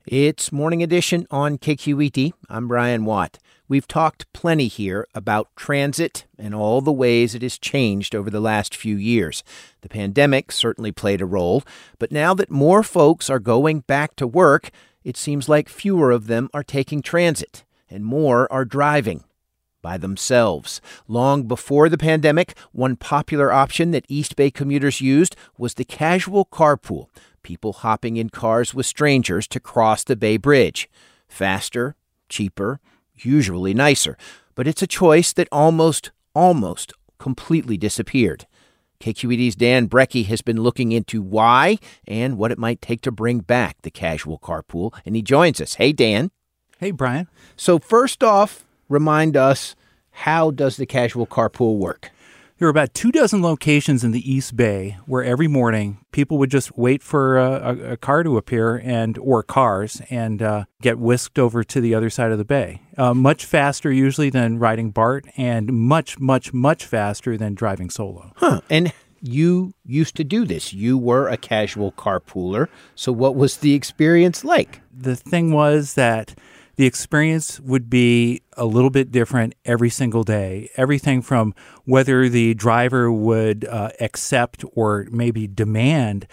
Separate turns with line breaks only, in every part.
It's Morning Edition on KQED. I'm Brian Watt. We've talked plenty here about transit and all the ways it has changed over the last few years. The pandemic certainly played a role, but now that more folks are going back to work, it seems like fewer of them are taking transit and more are driving by themselves. Long before the pandemic, one popular option that East Bay commuters used was the casual carpool. People hopping in cars with strangers to cross the Bay Bridge. Faster, cheaper, usually nicer. But it's a choice that almost completely disappeared. KQED's Dan Brekke has been looking into why and what it might take to bring back the casual carpool, and he joins us. Hey, Dan.
Hey, Brian.
So first off, remind us, how does the casual carpool work?
There are about 24 locations in the East Bay where every morning people would just wait for a car to appear or cars and get whisked over to the other side of the bay. Much faster usually than riding BART and much faster than driving solo.
And you used to do this. You were a casual carpooler. So what was the experience like?
The thing was that the experience would be a little bit different every single day. Everything from whether the driver would accept or maybe demand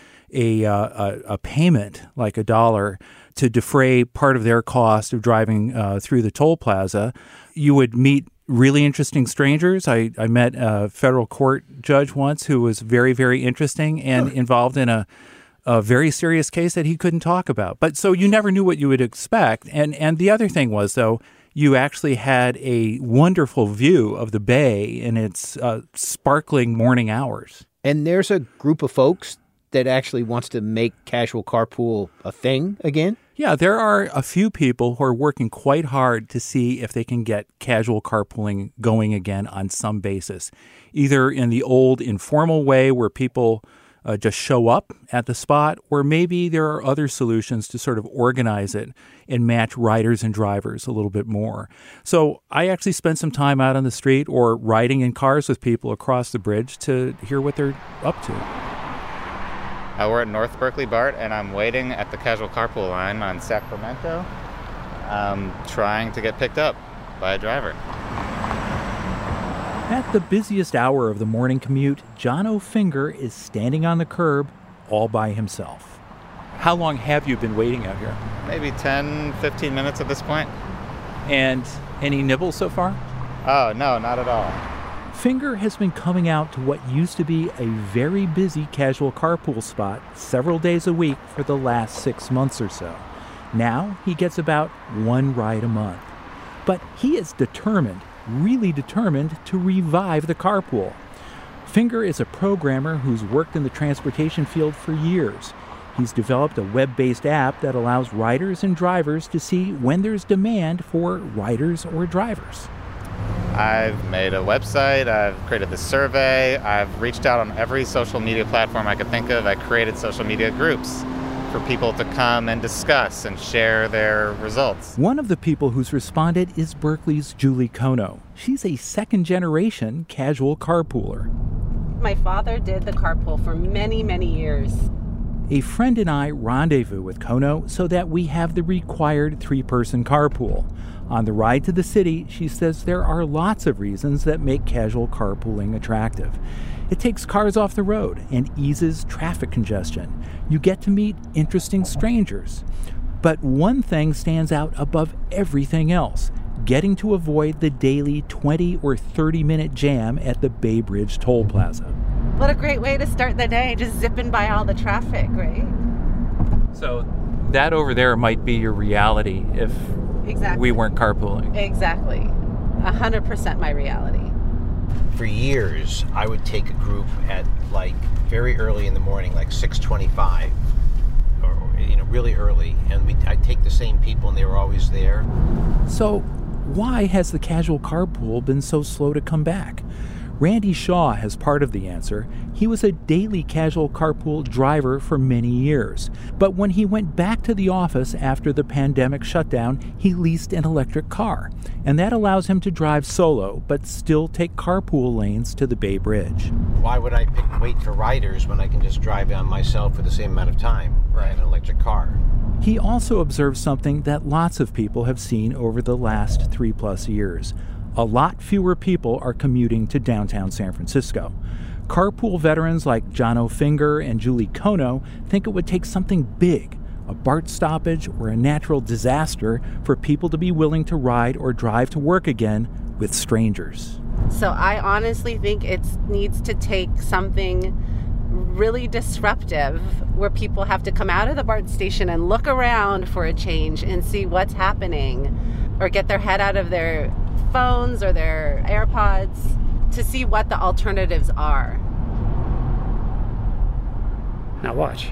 a payment like $1 to defray part of their cost of driving through the toll plaza. You would meet really interesting strangers. I met a federal court judge once who was very, very interesting and involved in a very serious case that he couldn't talk about. But so you never knew what you would expect. And the other thing was, though, you actually had a wonderful view of the bay in its sparkling morning hours.
And there's a group of folks that actually wants to make casual carpool a thing again?
Yeah, there are a few people who are working quite hard to see if they can get casual carpooling going again on some basis, either in the old informal way where people just show up at the spot, or maybe there are other solutions to sort of organize it and match riders and drivers a little bit more. So I actually spent some time out on the street or riding in cars with people across the bridge to hear what they're up to.
We're at North Berkeley BART, and I'm waiting at the casual carpool line on Sacramento, trying to get picked up by a driver.
At the busiest hour of the morning commute, John O'Finger is standing on the curb all by himself. How long have you been waiting out here?
Maybe 10, 15 minutes at this point.
And any nibbles so far?
Oh, no, not at all.
Finger has been coming out to what used to be a very busy casual carpool spot several days a week for the last 6 months or so. Now he gets about one ride a month. But he is really determined to revive the carpool. Finger is a programmer who's worked in the transportation field for years. He's developed a web-based app that allows riders and drivers to see when there's demand for riders or drivers.
I've made a website, I've created this survey, I've reached out on every social media platform I could think of. I created social media groups for people to come and discuss and share their results.
One of the people who's responded is Berkeley's Julie Kono. She's a second-generation casual carpooler.
My father did the carpool for many, many years.
A friend and I rendezvous with Kono so that we have the required 3-person carpool. On the ride to the city, she says there are lots of reasons that make casual carpooling attractive. It takes cars off the road and eases traffic congestion. You get to meet interesting strangers. But one thing stands out above everything else: getting to avoid the daily 20 or 30-minute jam at the Bay Bridge toll plaza.
What a great way to start the day, just zipping by all the traffic, right?
So that over there might be your reality if we weren't carpooling.
Exactly. 100% my reality.
For years, I would take a group at very early in the morning, like 6:25, or really early, and I'd take the same people, and they were always there.
So, why has the casual carpool been so slow to come back? Randy Shaw has part of the answer. He was a daily casual carpool driver for many years. But when he went back to the office after the pandemic shutdown, he leased an electric car. And that allows him to drive solo, but still take carpool lanes to the Bay Bridge.
Why would I wait for riders when I can just drive on myself for the same amount of time? Right. I have an electric car.
He also observed something that lots of people have seen over the last 3+ years. A lot fewer people are commuting to downtown San Francisco. Carpool veterans like Jono Finger and Julie Kono think it would take something big, a BART stoppage or a natural disaster, for people to be willing to ride or drive to work again with strangers.
So I honestly think it needs to take something really disruptive where people have to come out of the BART station and look around for a change and see what's happening, or get their head out of their phones or their AirPods to see what the alternatives are.
Now watch.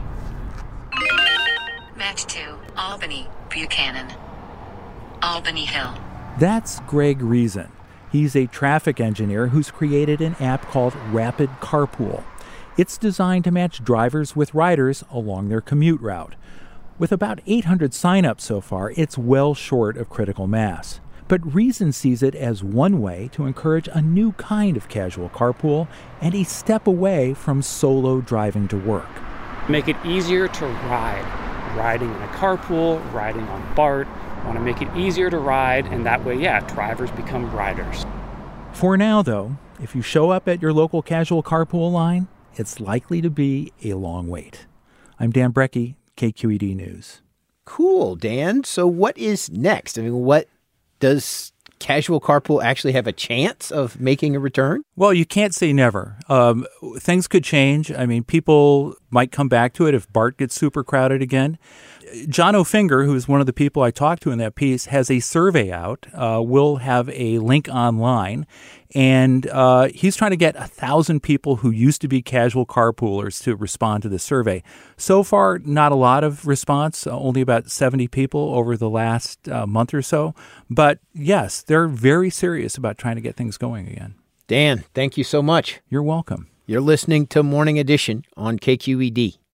Match 2, Albany, Buchanan, Albany Hill.
That's Greg Reason. He's a traffic engineer who's created an app called Rapid Carpool. It's designed to match drivers with riders along their commute route. With about 800 signups so far, it's well short of critical mass. But Reason sees it as one way to encourage a new kind of casual carpool and a step away from solo driving to work.
Make it easier to ride. Riding in a carpool, riding on BART. Want to make it easier to ride, and that way, drivers become riders.
For now, though, if you show up at your local casual carpool line, it's likely to be a long wait. I'm Dan Brecky, KQED News.
Cool, Dan. So what is next? I mean, what does casual carpool actually have a chance of making a return?
Well, you can't say never. Things could change. I mean, people might come back to it if BART gets super crowded again. Jono Finger, who is one of the people I talked to in that piece, has a survey out. We'll have a link online. And he's trying to get 1,000 people who used to be casual carpoolers to respond to the survey. So far, not a lot of response, only about 70 people over the last month or so. But yes, they're very serious about trying to get things going again.
Dan, thank you so much.
You're welcome.
You're listening to Morning Edition on KQED.